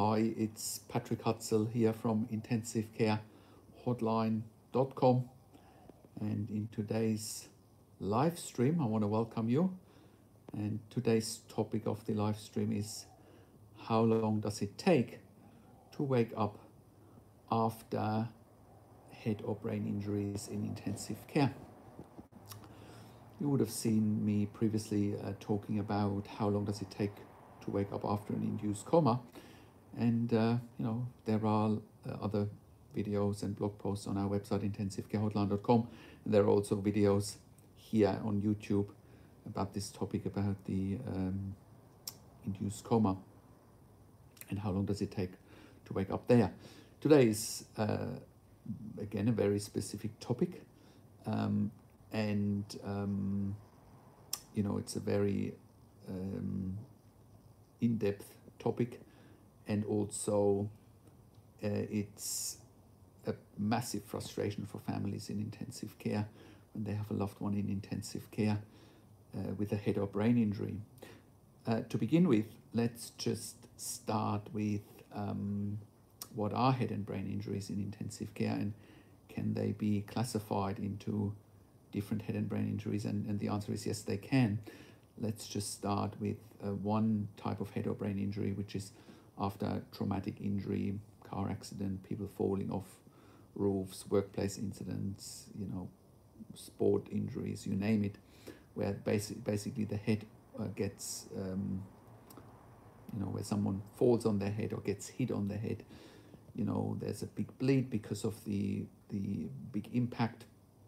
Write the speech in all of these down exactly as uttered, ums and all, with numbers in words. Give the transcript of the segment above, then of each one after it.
Hi, it's Patrick Hutzel here from intensive care hotline dot com, and in today's live stream I want to welcome you. And today's topic of the live stream is: how long does it take to wake up after head or brain injuries in intensive care? You would have seen me previously uh, talking about how long does it take to wake up after an induced coma. And, uh, you know, there are uh, other videos and blog posts on our website, intensive care hotline dot com. And there are also videos here on YouTube about this topic, about the um, induced coma and how long does it take to wake up there. Today is, uh, again, a very specific topic. Um, and, um, you know, it's a very um, in-depth topic. And also, uh, it's a massive frustration for families in intensive care when they have a loved one in intensive care uh, with a head or brain injury. Uh, to begin with, let's just start with um, what are head and brain injuries in intensive care, and can they be classified into different head and brain injuries? And, and the answer is yes, they can. Let's just start with uh, one type of head or brain injury, which is after traumatic injury, car accident, people falling off roofs, workplace incidents, you know, sport injuries, you name it, where basic, basically the head uh, gets, um, you know, where someone falls on their head or gets hit on the head. You know, there's a big bleed because of the, the big impact,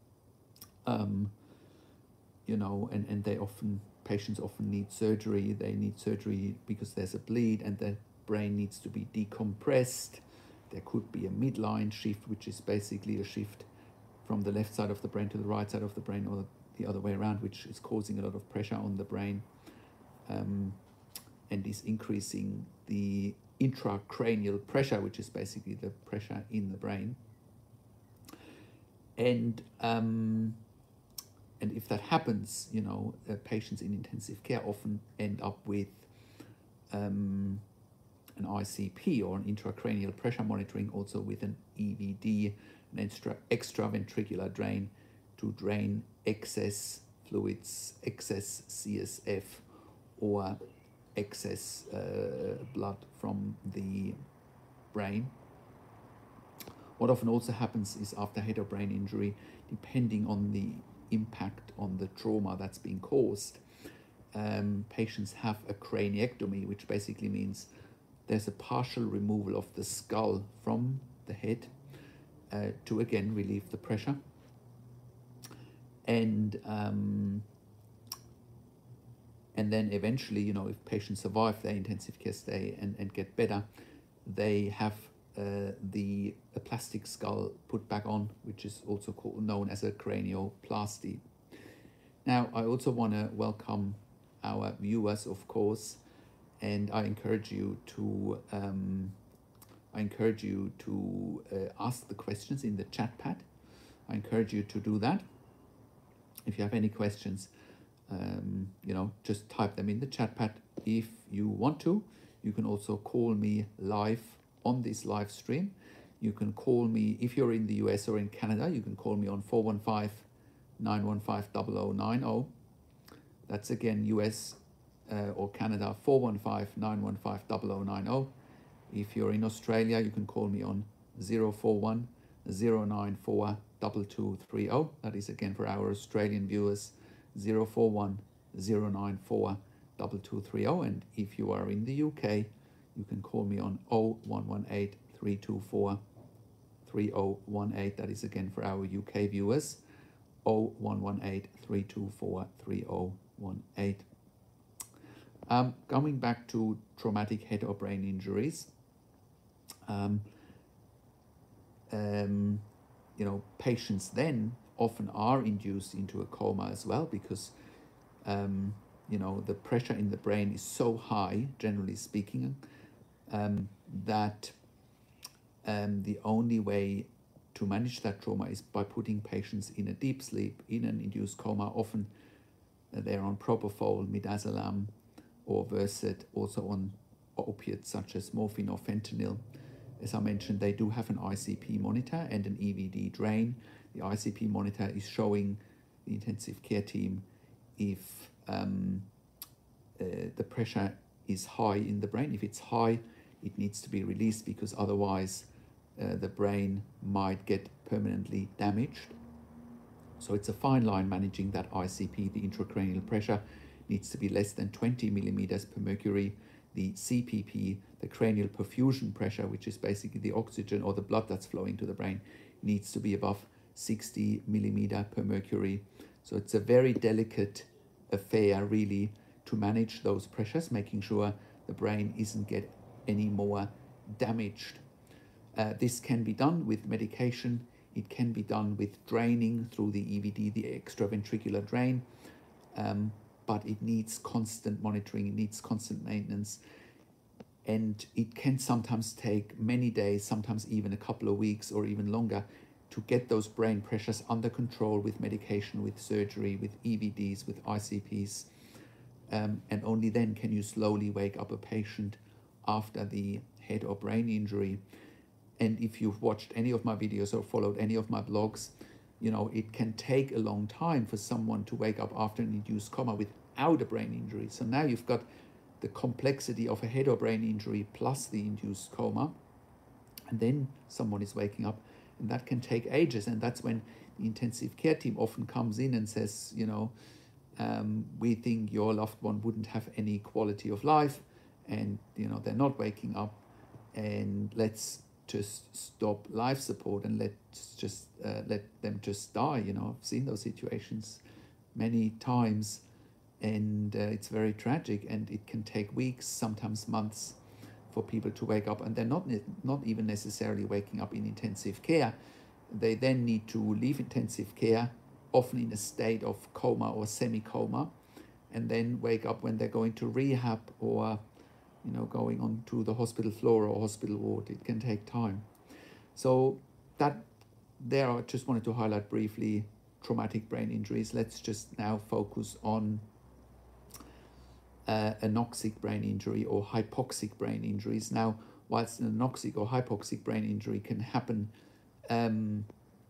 um, you know, and, and they often, patients often need surgery. They need surgery because there's a bleed and the brain needs to be decompressed. There could be a midline shift, which is basically a shift from the left side of the brain to the right side of the brain, or the other way around, which is causing a lot of pressure on the brain um, and is increasing the intracranial pressure, which is basically the pressure in the brain. And um, and if that happens, you know, uh, patients in intensive care often end up with um, an I C P, or an intracranial pressure monitoring, also with an E V D, an extra extraventricular drain, to drain excess fluids, excess C S F, or excess uh, blood from the brain. What often also happens is, after head or brain injury, depending on the impact on the trauma that's being caused, um, patients have a craniectomy, which basically means there's a partial removal of the skull from the head uh, to again relieve the pressure. And um, and then eventually, you know, if patients survive their intensive care stay and, and get better, they have uh, the a plastic skull put back on, which is also called, known as a cranioplasty. Now, I also want to welcome our viewers, of course, and I encourage you to um, I encourage you to uh, ask the questions in the chat pad. I encourage you to do that. If you have any questions, um, you know, just type them in the chat pad. If you want to, you can also call me live on this live stream. You can call me, if you're in the U S or in Canada, you can call me on four one five, nine one five, zero zero nine zero. That's again U S uh, or Canada, four one five, nine one five, zero zero nine zero. If you're in Australia, you can call me on zero four one, zero nine four, two two three zero. That is again for our Australian viewers, zero four one, zero nine four, two two three zero. And if you are in the U K, you can call me on zero one one eight, three two four, three zero one eight. That is again for our U K viewers, zero one one eight, three two four, three zero one eight. Um, coming back to traumatic head or brain injuries, um, um, you know, patients then often are induced into a coma as well, because, um, you know, the pressure in the brain is so high, generally speaking, um, that um, the only way to manage that trauma is by putting patients in a deep sleep, in an induced coma. Often uh, they're on propofol, midazolam, or Versed, also on opiates such as morphine or fentanyl. As I mentioned, they do have an I C P monitor and an E V D drain. The I C P monitor is showing the intensive care team if um, uh, the pressure is high in the brain. If it's high, it needs to be released, because otherwise uh, the brain might get permanently damaged. So it's a fine line managing that I C P. The intracranial pressure needs to be less than twenty millimeters per mercury. The C P P, the cranial perfusion pressure, which is basically the oxygen or the blood that's flowing to the brain, needs to be above sixty millimeter per mercury. So it's a very delicate affair, really, to manage those pressures, making sure the brain isn't get any more damaged. Uh, this can be done with medication. It can be done with draining through the E V D, the extraventricular drain, um, but it needs constant monitoring, it needs constant maintenance, and it can sometimes take many days, sometimes even a couple of weeks or even longer, to get those brain pressures under control with medication, with surgery, with E V Ds, with I C Ps, um, and only then can you slowly wake up a patient after the head or brain injury. And if you've watched any of my videos or followed any of my blogs, you know, it can take a long time for someone to wake up after an induced coma without a brain injury. So now you've got the complexity of a head or brain injury plus the induced coma, and then someone is waking up, and that can take ages. And that's when the intensive care team often comes in and says, you know, um, we think your loved one wouldn't have any quality of life, and, you know, they're not waking up, and let's just stop life support and let's just uh, let them just die. You know, I've seen those situations many times, and uh, it's very tragic, and it can take weeks, sometimes months, for people to wake up, and they're not not even necessarily waking up in intensive care. They then need to leave intensive care, often in a state of coma or semi-coma, and then wake up when they're going to rehab or, you know, going on to the hospital floor or hospital ward. It can take time. So that there, I just wanted to highlight briefly traumatic brain injuries. Let's just now focus on uh, anoxic brain injury or hypoxic brain injuries. Now, whilst an anoxic or hypoxic brain injury can happen um,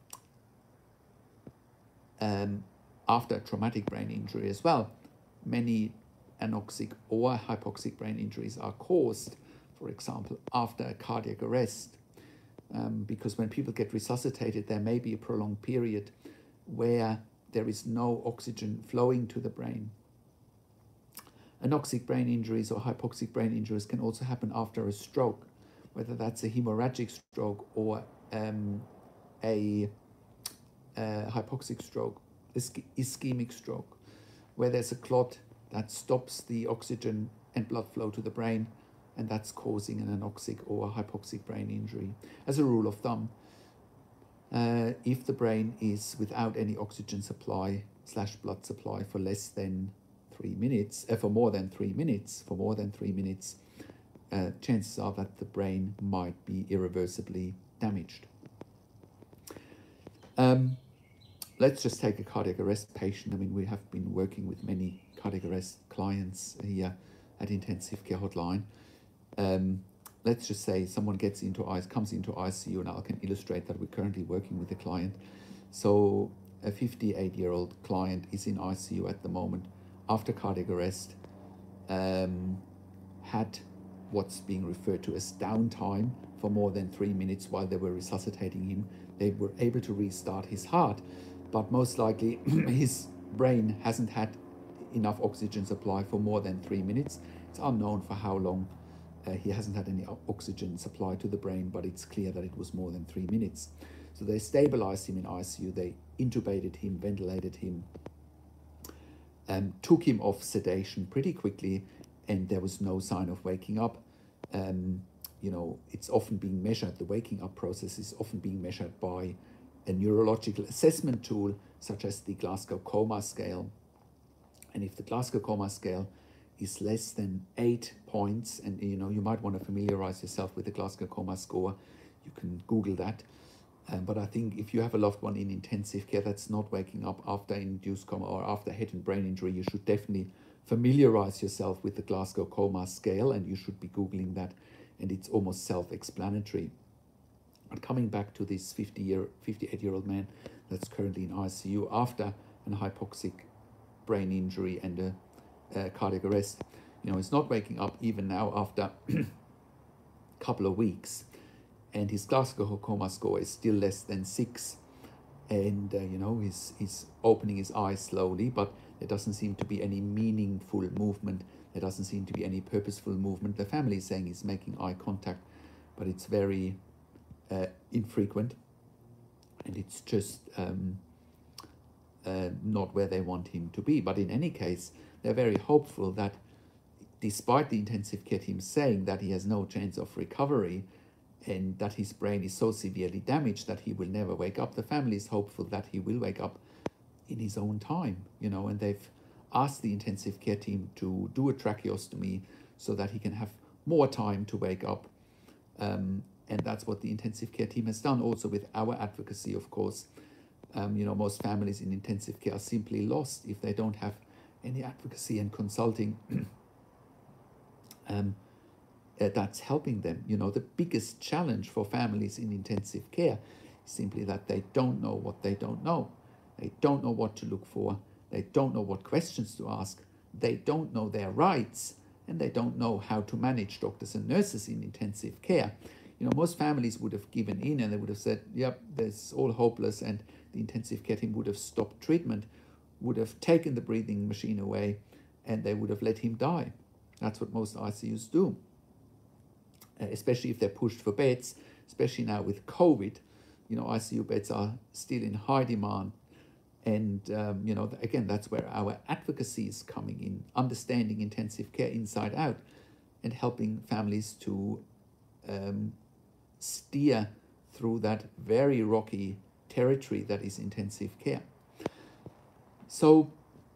um, after a traumatic brain injury as well, many anoxic or hypoxic brain injuries are caused, for example, after a cardiac arrest, um, because when people get resuscitated, there may be a prolonged period where there is no oxygen flowing to the brain. Anoxic brain injuries or hypoxic brain injuries can also happen after a stroke, whether that's a hemorrhagic stroke or um, a, a hypoxic stroke, ischemic stroke, where there's a clot that stops the oxygen and blood flow to the brain, and that's causing an anoxic or a hypoxic brain injury. As a rule of thumb, uh, if the brain is without any oxygen supply slash blood supply for less than three minutes, uh, for more than three minutes, for more than three minutes, uh, chances are that the brain might be irreversibly damaged. Um, let's just take a cardiac arrest patient. I mean, we have been working with many cardiac arrest clients here at Intensive Care Hotline. Um, let's just say someone gets into I C U, comes into I C U, and I can illustrate that we're currently working with a client. So a fifty-eight-year-old client is in I C U at the moment after cardiac arrest, um, had what's being referred to as downtime for more than three minutes while they were resuscitating him. They were able to restart his heart, but most likely his brain hasn't had enough oxygen supply for more than three minutes. It's unknown for how long uh, he hasn't had any oxygen supply to the brain, but it's clear that it was more than three minutes. So they stabilized him in I C U, they intubated him, ventilated him, um, took him off sedation pretty quickly, and there was no sign of waking up. Um, you know, it's often being measured, the waking up process is often being measured by a neurological assessment tool, such as the Glasgow Coma Scale. And if the Glasgow Coma Scale is less than eight points, and you know, you might want to familiarize yourself with the Glasgow Coma Score, you can Google that. Um, but I think if you have a loved one in intensive care that's not waking up after induced coma or after head and brain injury, you should definitely familiarize yourself with the Glasgow Coma Scale, and you should be Googling that, and it's almost self-explanatory. But coming back to this fifty-year, fifty-eight-year-old man that's currently in I C U after an hypoxic brain injury and a, a cardiac arrest, you know, he's not waking up even now after a couple of weeks, and his Glasgow Coma score is still less than six, and uh, you know, he's he's opening his eyes slowly, but there doesn't seem to be any meaningful movement. There doesn't seem to be any purposeful movement. The family is saying he's making eye contact, but it's very uh, infrequent, and it's just um, uh, not where they want him to be. But in any case, they're very hopeful that despite the intensive care team saying that he has no chance of recovery and that his brain is so severely damaged that he will never wake up, the family is hopeful that he will wake up in his own time, you know, and they've asked the intensive care team to do a tracheostomy so that he can have more time to wake up. Um, and that's what the intensive care team has done, also with our advocacy, of course. Um, you know, most families in intensive care are simply lost if they don't have any advocacy and consulting um, uh, that's helping them. You know, the biggest challenge for families in intensive care is simply that they don't know what they don't know. They don't know what to look for. They don't know what questions to ask. They don't know their rights, and they don't know how to manage doctors and nurses in intensive care. You know, most families would have given in and they would have said, yep, this all hopeless, and the intensive care team would have stopped treatment, would have taken the breathing machine away, and they would have let him die. That's what most I C Us do, uh, especially if they're pushed for beds, especially now with COVID. You know, I C U beds are still in high demand. And, um, you know, again, that's where our advocacy is coming in, understanding intensive care inside out and helping families to um, steer through that very rocky territory that is intensive care. So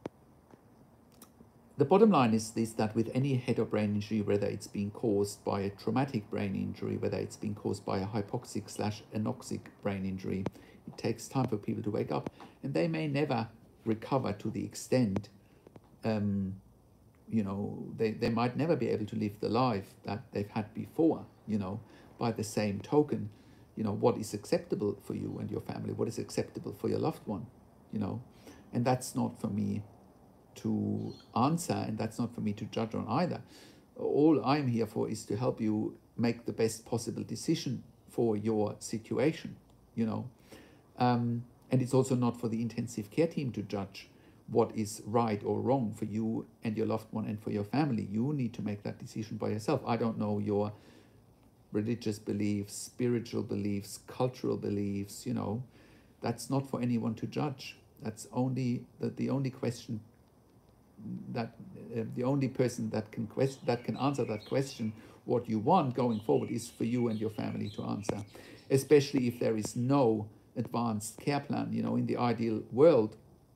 the bottom line is this, that with any head or brain injury, whether it's being caused by a traumatic brain injury, whether it's being caused by a hypoxic slash anoxic brain injury, it takes time for people to wake up, and they may never recover to the extent, um, you know, they, they might never be able to live the life that they've had before. You know, by the same token, you know, what is acceptable for you and your family, what is acceptable for your loved one, you know, and that's not for me to answer, and that's not for me to judge on either. All I'm here for is to help you make the best possible decision for your situation, you know. Um, and it's also not for the intensive care team to judge what is right or wrong for you and your loved one and for your family. You need to make that decision by yourself. I don't know your religious beliefs, spiritual beliefs, cultural beliefs, you know. That's not for anyone to judge. That's only the, the only question that uh, the only person that can quest that can answer that question, what you want going forward, is for you and your family to answer, especially if there is no advanced care plan. You know, in the ideal world,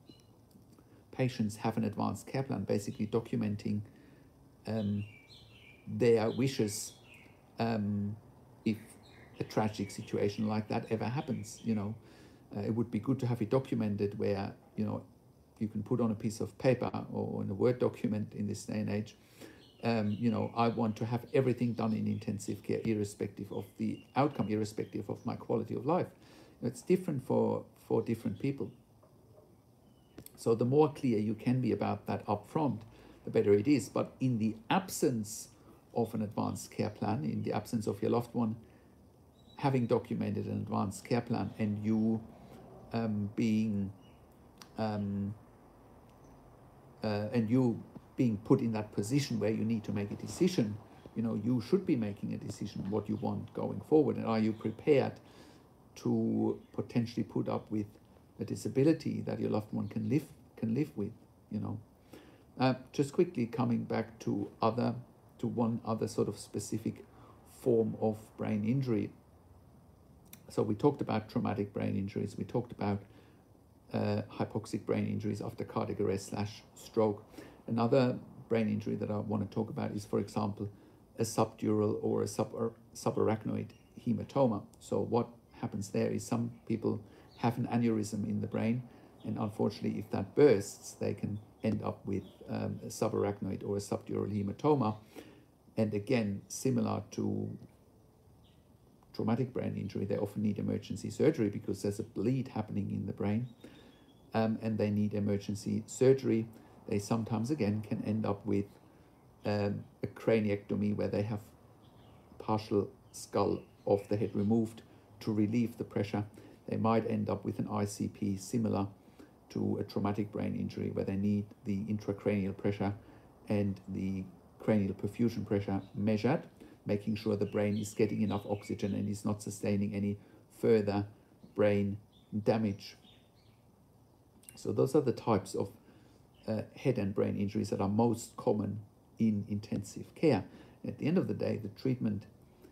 patients have an advanced care plan, basically documenting um, their wishes um, if a tragic situation like that ever happens. You know, uh, it would be good to have it documented where, you know, you can put on a piece of paper or in a Word document in this day and age, um, you know, I want to have everything done in intensive care, irrespective of the outcome, irrespective of my quality of life. It's different for, for different people. So the more clear you can be about that up front, the better it is. But in the absence of an advanced care plan, in the absence of your loved one having documented an advanced care plan, and you um, being um, uh, and you being put in that position where you need to make a decision, you know, you should be making a decision what you want going forward, and are you prepared to potentially put up with a disability that your loved one can live can live with, you know. Uh, just quickly coming back to other to one other sort of specific form of brain injury. So we talked about traumatic brain injuries. We talked about uh, hypoxic brain injuries after cardiac arrest slash stroke. Another brain injury that I want to talk about is, for example, a subdural or a sub subarachnoid hematoma. So what happens there is some people have an aneurysm in the brain, And unfortunately, if that bursts, they can end up with um, a subarachnoid or a subdural hematoma. And again, similar to traumatic brain injury, they often need emergency surgery because there's a bleed happening in the brain, um, and they need emergency surgery. They sometimes, again, can end up with um, a craniectomy where they have partial skull of the head removed to relieve the pressure. They might end up with an I C P similar to a traumatic brain injury where they need the intracranial pressure and the cranial perfusion pressure measured, making sure the brain is getting enough oxygen and is not sustaining any further brain damage. So those are the types of uh, head and brain injuries that are most common in intensive care. At the end of the day, the treatment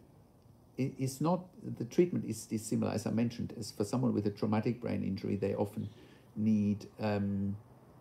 is not, the treatment is, is similar, as I mentioned. As for someone with a traumatic brain injury, they often need um,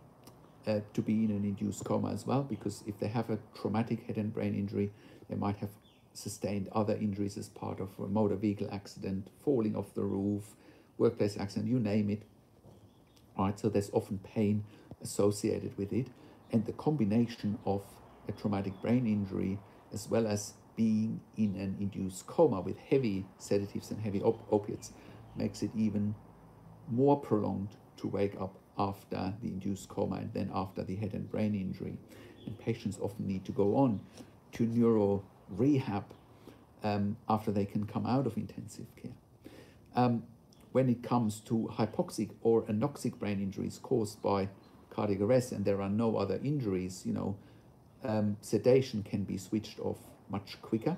uh, to be in an induced coma as well, because if they have a traumatic head and brain injury, they might have sustained other injuries as part of a motor vehicle accident, falling off the roof, workplace accident, you name it. All right, so there's often pain associated with it, and the combination of a traumatic brain injury as well as being in an induced coma with heavy sedatives and heavy op opiates makes it even more prolonged to wake up after the induced coma and then after the head and brain injury. And patients often need to go on to neuro rehab um, after they can come out of intensive care. Um, when it comes to hypoxic or anoxic brain injuries caused by cardiac arrest and there are no other injuries, you know, um, sedation can be switched off much quicker,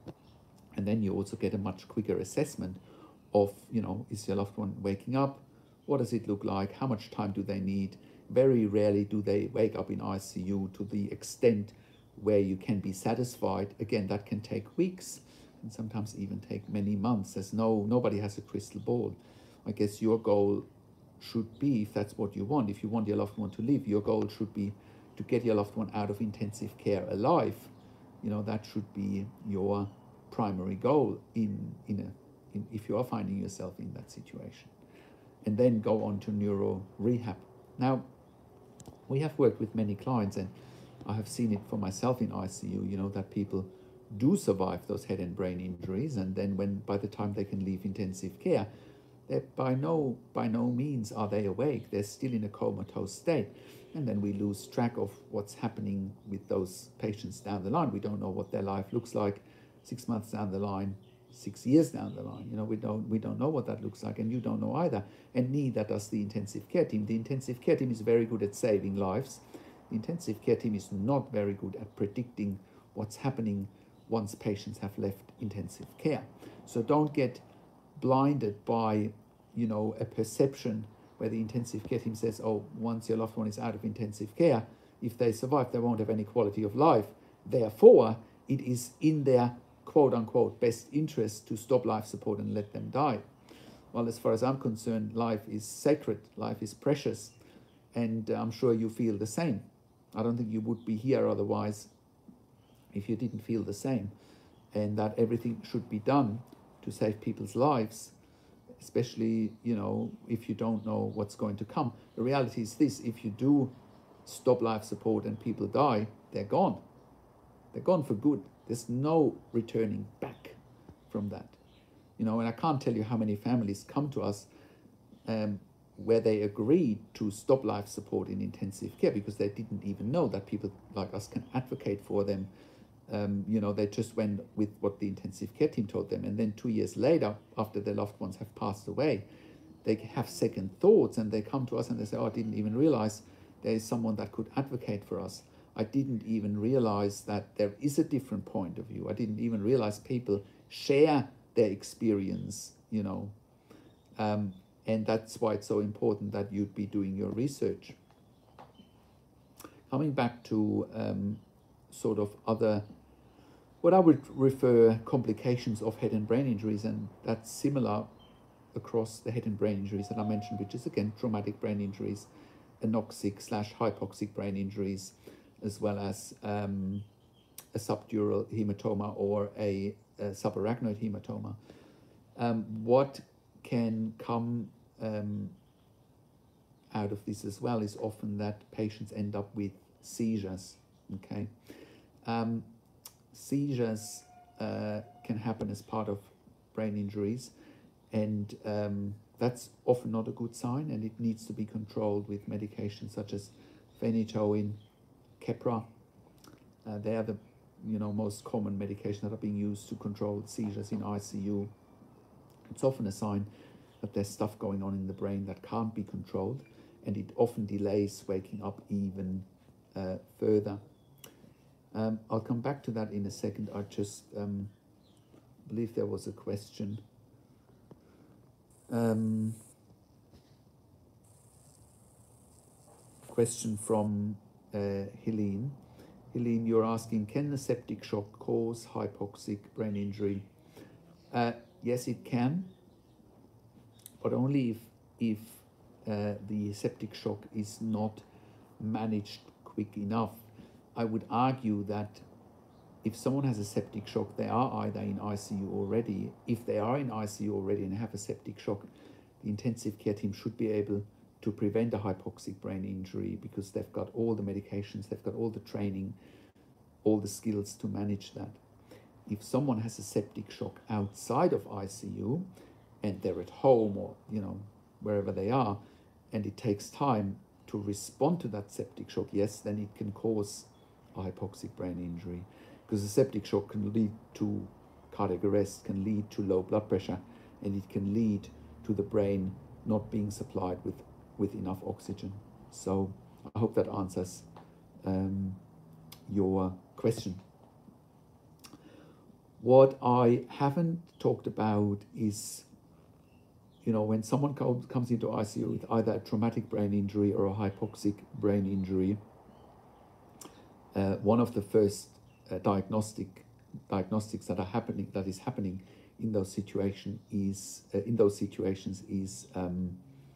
and then you also get a much quicker assessment of, you know, is your loved one waking up? What does it look like? How much time do they need? Very rarely do they wake up in I C U to the extent where you can be satisfied. Again, that can take weeks and sometimes even take many months. There's no, nobody has a crystal ball. I guess your goal should be, if that's what you want, if you want your loved one to live, your goal should be to get your loved one out of intensive care alive. You know, that should be your primary goal in, in a, in, if you are finding yourself in that situation. And then go on to neuro rehab. Now, we have worked with many clients, and I have seen it for myself in I C U, you know, that people do survive those head and brain injuries, and then when by the time they can leave intensive care, that by no by no means are they awake. They're still in a comatose state. And then we lose track of what's happening with those patients down the line. We don't know what their life looks like six months down the line, six years down the line. You know, we don't we don't know what that looks like, and you don't know either. And neither does the intensive care team. The intensive care team is very good at saving lives. The intensive care team is not very good at predicting what's happening once patients have left intensive care. So don't get blinded by, you know, a perception where the intensive care team says, oh, once your loved one is out of intensive care, if they survive, they won't have any quality of life. Therefore, it is in their quote-unquote best interest to stop life support and let them die. Well, as far as I'm concerned, life is sacred, life is precious, and I'm sure you feel the same. I don't think you would be here otherwise if you didn't feel the same, and that everything should be done to save people's lives, especially, you know, if you don't know what's going to come. The reality is this: if you do stop life support and people die, they're gone. They're gone for good. There's no returning back from that. You know, and I can't tell you how many families come to us um, where they agreed to stop life support in intensive care because they didn't even know that people like us can advocate for them. Um, you know, they just went with what the intensive care team told them. And then two years later, after their loved ones have passed away, they have second thoughts and they come to us and they say, oh, I didn't even realize there is someone that could advocate for us. I didn't even realize that there is a different point of view. I didn't even realize people share their experience, you know. Um, and that's why it's so important that you'd be doing your research. Coming back to um, sort of other, what I would refer complications of head and brain injuries, and that's similar across the head and brain injuries that I mentioned, which is again traumatic brain injuries, anoxic slash hypoxic brain injuries, as well as um, a subdural hematoma or a, a subarachnoid hematoma. Um, what can come um, out of this as well is often that patients end up with seizures. Okay, um, seizures uh, can happen as part of brain injuries, and um, that's often not a good sign, and it needs to be controlled with medications such as phenytoin, Keppra. Uh, they are the you know most common medications that are being used to control seizures in I C U. It's often a sign that there's stuff going on in the brain that can't be controlled, and it often delays waking up even uh, further. Um, I'll come back to that in a second. I just um, believe there was a question. Um, question from uh, Helene. Helene, you're asking, can a septic shock cause hypoxic brain injury? Uh, yes, it can, but only if, if uh, the septic shock is not managed quick enough. I would argue that if someone has a septic shock, they are either in I C U already. If they are in I C U already and have a septic shock, the intensive care team should be able to prevent a hypoxic brain injury because they've got all the medications, they've got all the training, all the skills to manage that. If someone has a septic shock outside of I C U and they're at home or you know wherever they are, and it takes time to respond to that septic shock, yes, then it can cause a hypoxic brain injury, because a septic shock can lead to cardiac arrest, can lead to low blood pressure, and it can lead to the brain not being supplied with, with enough oxygen. So I hope that answers um, your question. What I haven't talked about is, you know, when someone comes, comes into I C U with either a traumatic brain injury or a hypoxic brain injury, uh, one of the first uh, diagnostic diagnostics that are happening, that is happening in those situation is uh, in those situations is um,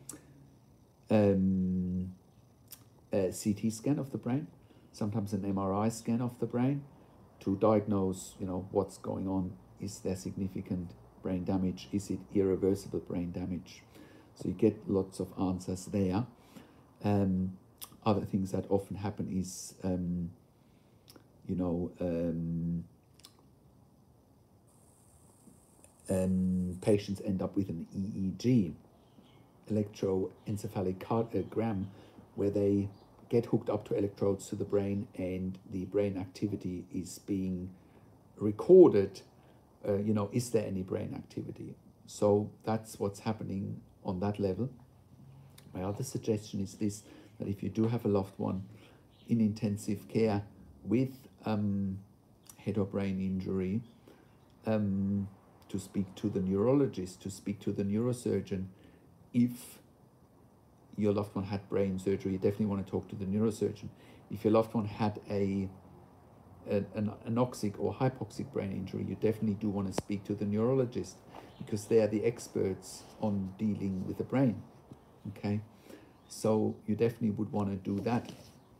um, a C T scan of the brain, sometimes an M R I scan of the brain, to diagnose, you know, what's going on. Is there significant brain damage? Is it irreversible brain damage? So you get lots of answers there. Um, other things that often happen is, um, you know, um, um, patients end up with an E E G, electroencephalogram, where they get hooked up to electrodes to the brain and the brain activity is being recorded. Uh, you know, is there any brain activity? So that's what's happening on that level. My other suggestion is this, that if you do have a loved one in intensive care with um, head or brain injury, um, to speak to the neurologist, to speak to the neurosurgeon. If your loved one had brain surgery, you definitely want to talk to the neurosurgeon. If your loved one had a an anoxic or hypoxic brain injury, you definitely do want to speak to the neurologist, because they are the experts on dealing with the brain. Okay, so you definitely would want to do that.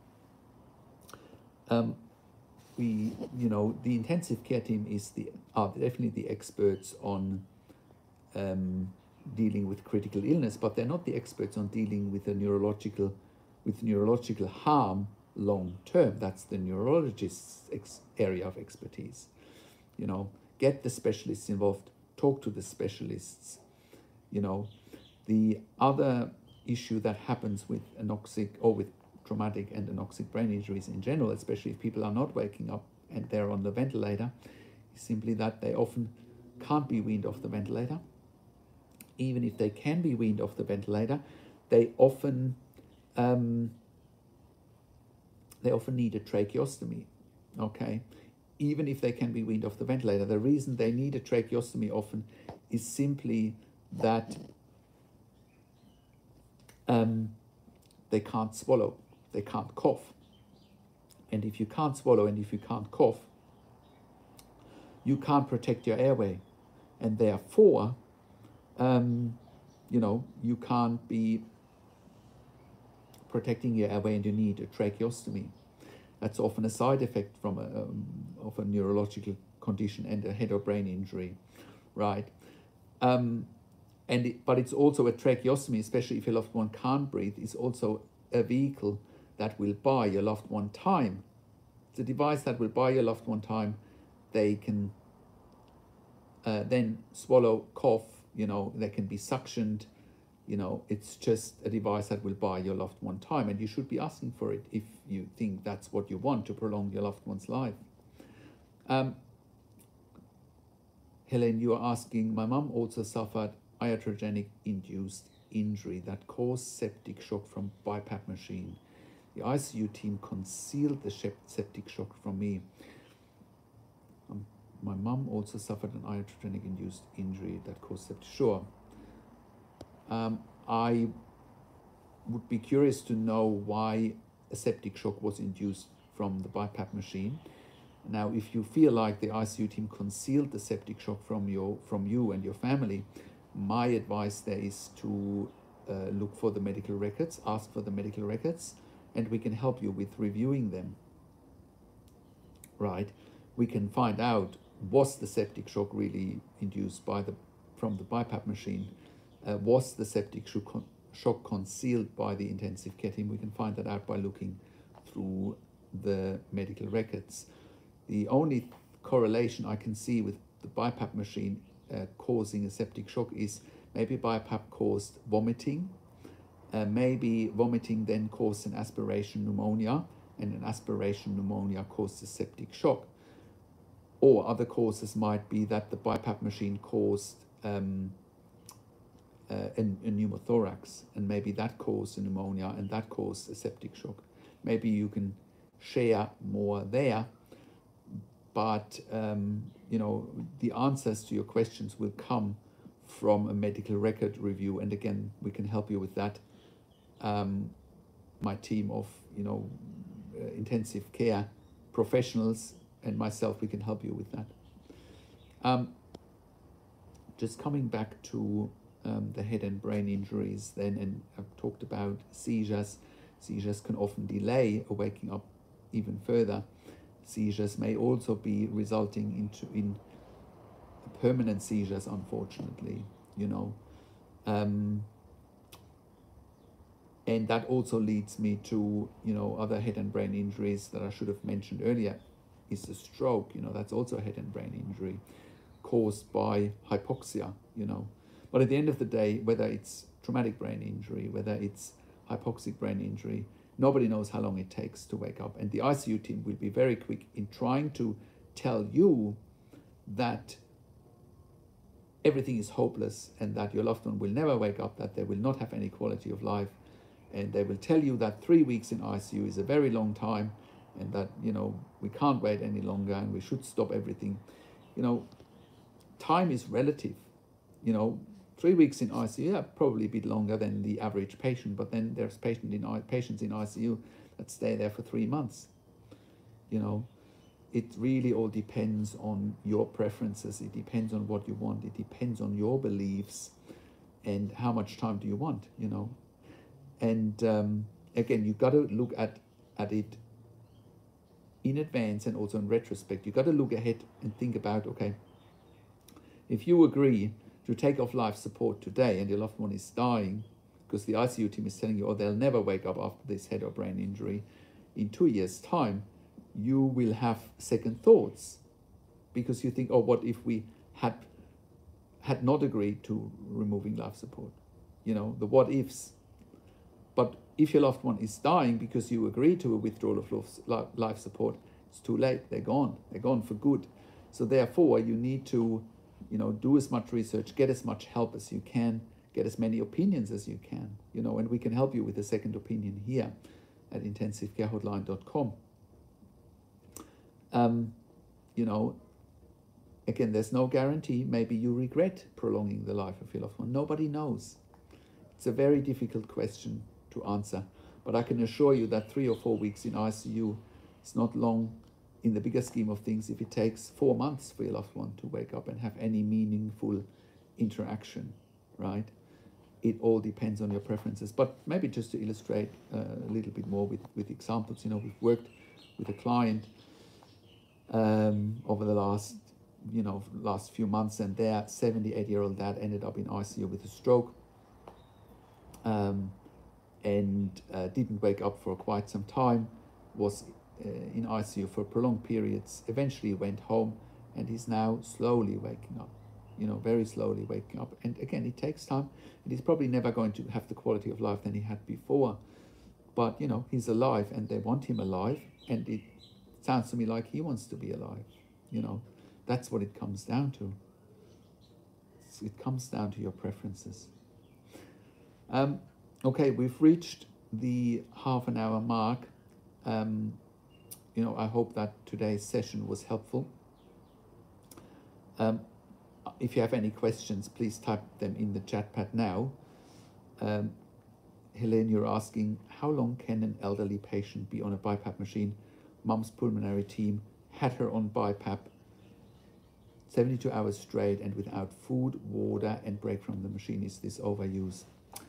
Um, we, you know, the intensive care team is the are definitely the experts on um, dealing with critical illness, but they're not the experts on dealing with the neurological, with neurological harm long term. That's the neurologist's ex area of expertise. You know, get the specialists involved, talk to the specialists. You know, the other issue that happens with anoxic or with traumatic and anoxic brain injuries in general, especially if people are not waking up and they're on the ventilator, is simply that they often can't be weaned off the ventilator. Even if they can be weaned off the ventilator, they often um, they often need a tracheostomy. Okay, even if they can be weaned off the ventilator, the reason they need a tracheostomy often is simply that um, they can't swallow, they can't cough. And if you can't swallow and if you can't cough, you can't protect your airway. And therefore, um, you know, you can't be protecting your airway and you need a tracheostomy. That's often a side effect from a, um, of a neurological condition and a head or brain injury, right? Um, and it, but it's also a tracheostomy, especially if your loved one can't breathe, is also a vehicle that will buy your loved one time. It's a device that will buy your loved one time. They can uh, then swallow, cough, you know, they can be suctioned, you know, it's just a device that will buy your loved one time, and you should be asking for it if you think that's what you want to prolong your loved one's life. Um, Helen, you are asking, my mum also suffered iatrogenic induced injury that caused septic shock from BiPAP machine. The I C U team concealed the septic shock from me. Um, my mum also suffered an iatrogenic induced injury that caused septic shock. Um, I would be curious to know why a septic shock was induced from the BiPAP machine. Now, if you feel like the I C U team concealed the septic shock from your from you and your family, my advice there is to uh, look for the medical records, ask for the medical records, and we can help you with reviewing them. Right? We can find out, was the septic shock really induced by the from the BiPAP machine? Uh, was the septic shock, con shock concealed by the intensive care team? We can find that out by looking through the medical records. The only correlation I can see with the BiPAP machine uh, causing a septic shock is maybe BiPAP caused vomiting, uh, maybe vomiting then caused an aspiration pneumonia, and an aspiration pneumonia caused a septic shock. Or other causes might be that the BiPAP machine caused um, uh, a, a pneumothorax, and maybe that caused a pneumonia and that caused a septic shock. Maybe you can share more there. But, um, you know, the answers to your questions will come from a medical record review. And again, we can help you with that. Um, my team of, you know, uh, intensive care professionals and myself, we can help you with that. Um, just coming back to um, the head and brain injuries then, and I've talked about seizures. Seizures can often delay a waking up even further. Seizures may also be resulting into in permanent seizures, unfortunately, you know. Um, and that also leads me to, you know, other head and brain injuries that I should have mentioned earlier. Is a stroke, you know, that's also a head and brain injury caused by hypoxia, you know. But at the end of the day, whether it's traumatic brain injury, whether it's hypoxic brain injury, nobody knows how long it takes to wake up. And the I C U team will be very quick in trying to tell you that everything is hopeless and that your loved one will never wake up, that they will not have any quality of life. And they will tell you that three weeks in I C U is a very long time, and that, you know, we can't wait any longer and we should stop everything. You know, time is relative. You know, three weeks in I C U, yeah, probably a bit longer than the average patient, but then there's patient in, patients in I C U that stay there for three months. You know, it really all depends on your preferences. It depends on what you want. It depends on your beliefs and how much time do you want, you know. And um, again, you've got to look at, at it in advance and also in retrospect. You've got to look ahead and think about, okay, if you agree to take off life support today and your loved one is dying because the I C U team is telling you, oh, they'll never wake up after this head or brain injury, in two years' time, you will have second thoughts because you think, oh, what if we had had not agreed to removing life support? You know, the what ifs. But if your loved one is dying because you agreed to a withdrawal of life support, it's too late. They're gone. They're gone for good. So therefore, you need to, you know, do as much research, get as much help as you can, get as many opinions as you can, you know, and we can help you with a second opinion here at intensive care hotline dot com. Um, you know, again, there's no guarantee. Maybe you regret prolonging the life of your loved one. Nobody knows. It's a very difficult question to answer, but I can assure you that three or four weeks in I C U is not long in the bigger scheme of things if it takes four months for your loved one to wake up and have any meaningful interaction, right? It all depends on your preferences. But maybe just to illustrate uh, a little bit more with, with examples, you know, we've worked with a client um, over the last you know, last few months, and their seventy-eight-year-old dad ended up in I C U with a stroke, um, and uh, didn't wake up for quite some time, was uh, in I C U for prolonged periods, eventually went home, and he's now slowly waking up, you know, very slowly waking up. And again, it takes time, and he's probably never going to have the quality of life than he had before. But, you know, he's alive, and they want him alive, and it sounds to me like he wants to be alive, you know. That's what it comes down to. It comes down to your preferences. Um, okay, we've reached the half an hour mark. Um, you know, I hope that today's session was helpful. Um, if you have any questions, please type them in the chat pad now. Um, Helene, you're asking, how long can an elderly patient be on a BiPAP machine? Mum's pulmonary team had her on BiPAP seventy-two hours straight and without food, water, and break from the machine. Is this overuse?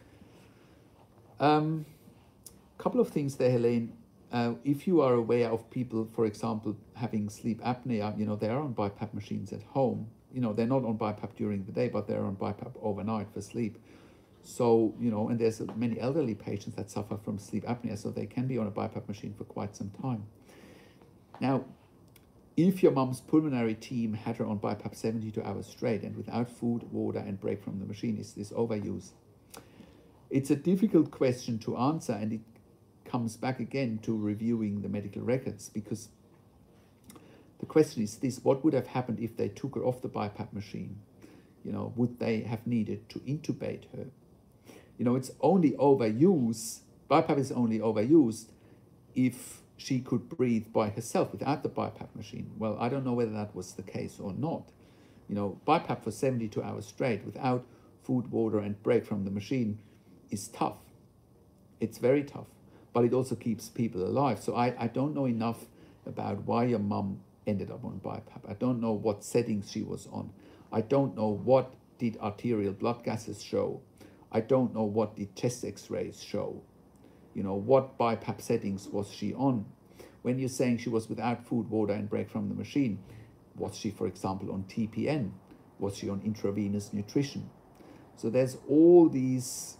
Um, couple of things there, Helene. Uh, if you are aware of people, for example, having sleep apnea, you know, they are on BiPAP machines at home. You know, they're not on BiPAP during the day, but they're on BiPAP overnight for sleep. So, you know, and there's many elderly patients that suffer from sleep apnea, so they can be on a BiPAP machine for quite some time. Now, if your mum's pulmonary team had her on BiPAP seventy-two hours straight and without food, water, and break from the machine, is this overuse? It's a difficult question to answer, and it comes back again to reviewing the medical records, because the question is this: what would have happened if they took her off the BiPAP machine? You know, would they have needed to intubate her? You know, it's only overuse, BiPAP is only overused if she could breathe by herself without the BiPAP machine. Well, I don't know whether that was the case or not. You know, BiPAP for seventy-two hours straight without food, water, and break from the machine is tough. It's very tough, but it also keeps people alive. So I, I don't know enough about why your mum ended up on BiPAP. I don't know what settings she was on. I don't know what did arterial blood gases show. I don't know what did chest x-rays show. You know, what BiPAP settings was she on? When you're saying she was without food, water, and break from the machine, was she, for example, on T P N? Was she on intravenous nutrition? So there's all these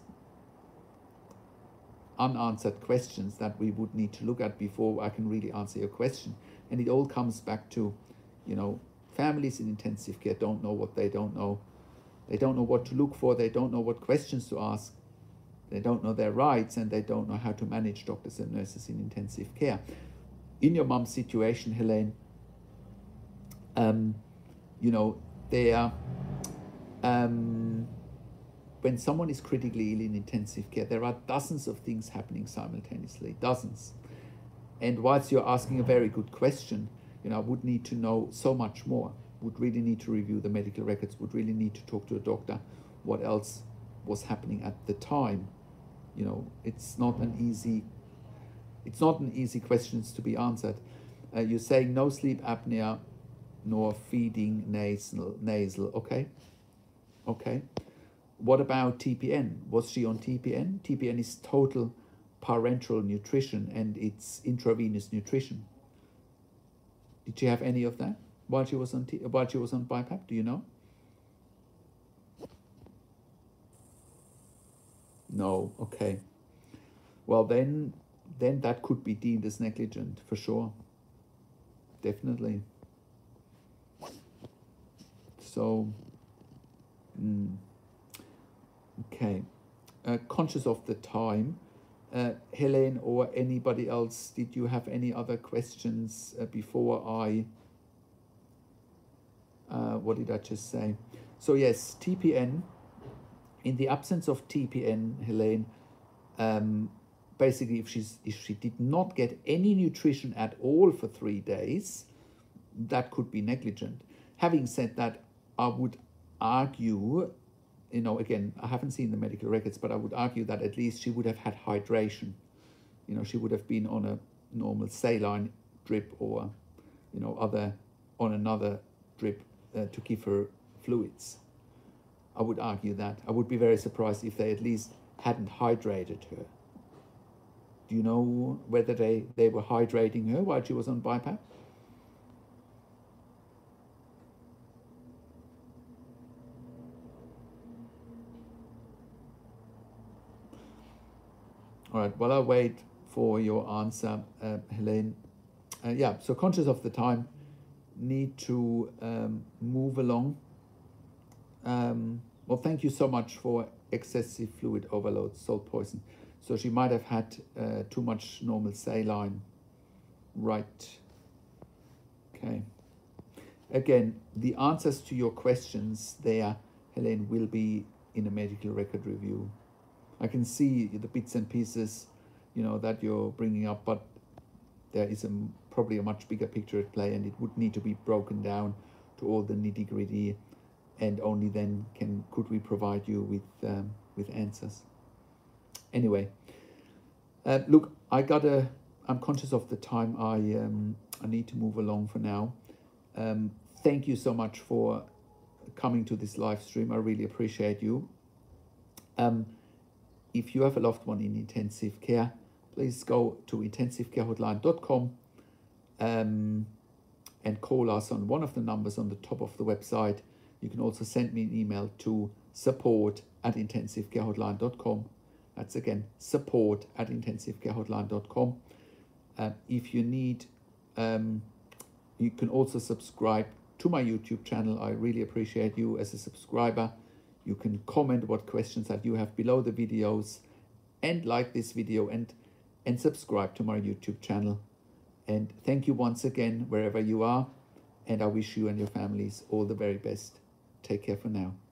unanswered questions that we would need to look at before I can really answer your question. And it all comes back to, you know, families in intensive care don't know what they don't know. They don't know what to look for. They don't know what questions to ask. They don't know their rights, and they don't know how to manage doctors and nurses in intensive care. In your mum's situation, Helene, um, you know, there, um, when someone is critically ill in intensive care, there are dozens of things happening simultaneously, dozens. And whilst you're asking a very good question, you know, I would need to know so much more, would really need to review the medical records, would really need to talk to a doctor, what else was happening at the time. You know, it's not an easy, it's not an easy question to be answered. Uh, you're saying no sleep apnea, nor feeding nasal, nasal, okay? Okay. What about T P N? Was she on T P N? T P N is total parenteral nutrition, and it's intravenous nutrition. Did she have any of that while she was on T while she was on BiPAP? Do you know? No. Okay. Well, then, then that could be deemed as negligent for sure. Definitely. So, mm, okay. Uh, conscious of the time, uh, Helene or anybody else, did you have any other questions uh, before I? Uh, what did I just say? So yes, T P N. In the absence of T P N, Helene, um, basically, if she's if she did not get any nutrition at all for three days, that could be negligent. Having said that, I would argue, you know, again, I haven't seen the medical records, but I would argue that at least she would have had hydration. You know, she would have been on a normal saline drip or, you know, other on another drip uh, to give her fluids. I would argue that. I would be very surprised if they at least hadn't hydrated her. Do you know whether they, they were hydrating her while she was on BiPAP? All right, while I wait for your answer, uh, Helene, uh, yeah, so conscious of the time, need to um, move along. Um, well, thank you so much for excessive fluid overload, salt poison. So she might have had uh, too much normal saline. Right. Okay. Again, the answers to your questions there, Helene, will be in a medical record review. I can see the bits and pieces, you know, that you're bringing up, but there is a, probably a much bigger picture at play, and it would need to be broken down to all the nitty gritty, and only then can could we provide you with um, with answers. Anyway, uh, look, I gotta. I'm conscious of the time. I um, I need to move along for now. Um, thank you so much for coming to this live stream. I really appreciate you. Um, if you have a loved one in intensive care, please go to intensive care hotline dot com um, and call us on one of the numbers on the top of the website. You can also send me an email to support at intensive care hotline dot com. That's again, support at intensive care hotline dot com. Uh, if you need, um, you can also subscribe to my YouTube channel. I really appreciate you as a subscriber. You can comment what questions that you have below the videos, and like this video, and and subscribe to my YouTube channel. And thank you once again, wherever you are. And I wish you and your families all the very best. Take care for now.